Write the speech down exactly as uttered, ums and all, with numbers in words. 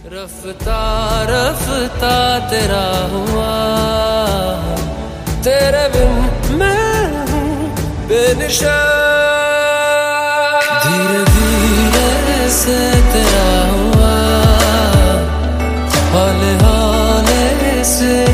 रफ्ता रफ्ता तेरा हुआ, तेरे बिन मैं हूँ बेनिशा। धीरे धीरे से तेरा हुआ, हौले हौले से